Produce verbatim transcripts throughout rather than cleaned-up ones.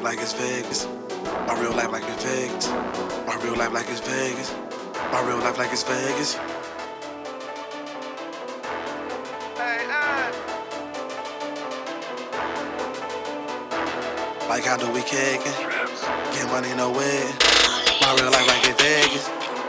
like it's Vegas. My real life like it's Vegas. My real life like it's Vegas. My real life like it's Vegas. Like how do we kickin'? Get money no way. My real life like it's Vegas.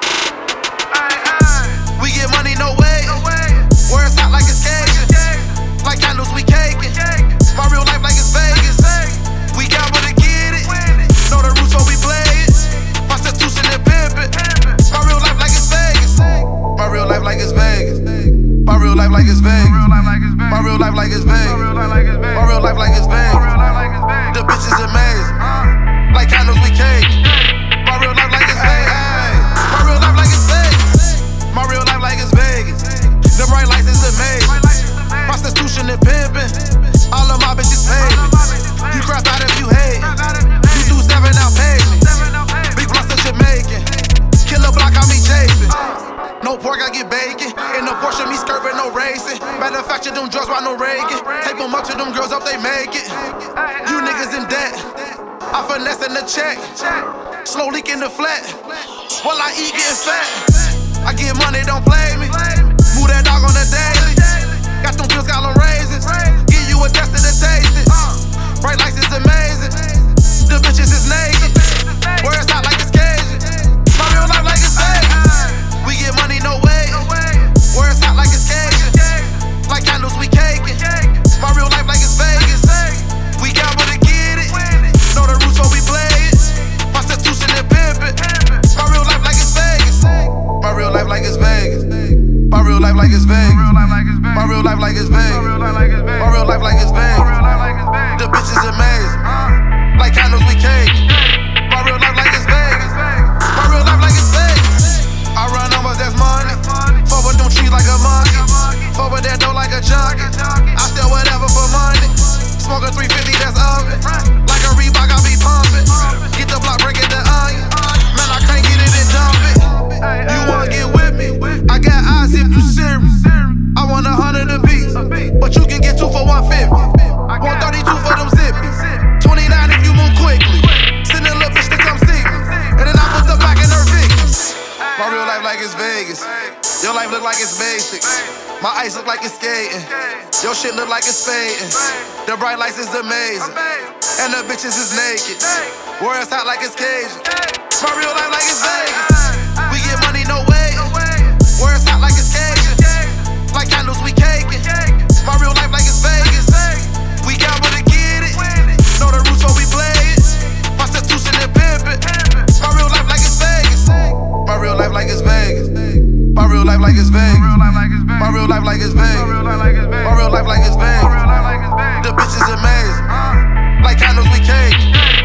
We get money no way. Where it's hot like it's Cajun. Like candles we caking. My real life like it's Vegas. We gamble to get it. Know the roots where we play it. Prostitution and pimpin'. My real life like it's Vegas. My real life like it's Vegas. My real life like it's Vegas. My real life like it's Vegas. My real life like it's Vegas. The bitch is amazing. Like candles we caking. My real life like it's Vegas. My real life like it's Vegas. My real life like it's Vegas. The bright lights is amazing. Prostitution and pimpin'. All of my bitches pay me. You crap out if you hate. You do seven, now pay me. Big plus of Jamaican. Killer block, I me chasing. No pork, I get bacon. In the Porsche, me skirt no racing. Manufacture them drugs while no Reagan. Tape them up to them girls, hope they make it. You niggas in debt. I finesse in the check. Slow leak in the flat. While I eat getting fat. I get money, don't play me. Move that dog on the daily. Got them pills, got them raisins. Give you a test to taste it. Bright lights is amazing. The bitches is naked. Where it's hot like it's Cajun. My real life like it's Vegas. We get money no way. Where it's hot like it's Cajun. Like candles we caking. My real life like it's Vegas. We gamble to get it. Know the roots where we play it. Prostitution and pimpin'. My real life like it's Vegas. My real life like it's Vegas. My real life like it's Vegas. My real life like it's Vegas. My real life like it's Vegas. The bitch is amazing. Like candles we caking. My real life like it's Vegas. My real life like it's Vegas. I run numbers, that's money. Fuck with them trees like a monkey. Fuck with that dough like a junkie. I sell whatever for money. Smoke a three fifty, that's oven. Like a Reebok, I be pumping. Get the block, break it the onion. Man, I can't get it and dump it. You wanna get with me? I got eyes if you serious. I want a hundred a piece, but you can get two for one fifty. one thirty-two for them zippies. twenty-nine if you move quickly. Send a little bitch to come see me, and then I put the back in her Vickers. My real life like it's Vegas. Your life look like it's basic. My ice look like it's skating. Your shit look like it's fading. The bright lights is amazing, and the bitches is naked. Where it's hot like it's Cajun. My real life like it's Vegas. We get money no way. Where it's hot like it's Cajun. Like candles we caking. My real life like it's Vegas. We gamble to get it. Know the roots where we play it. Prostitution and pimpin'. My real life like it's Vegas. My real life like it's Vegas. My real life like it's Vegas. My real life like it's Vegas. My real life like it's Vegas. The bitch is amazing. Like candles we caking.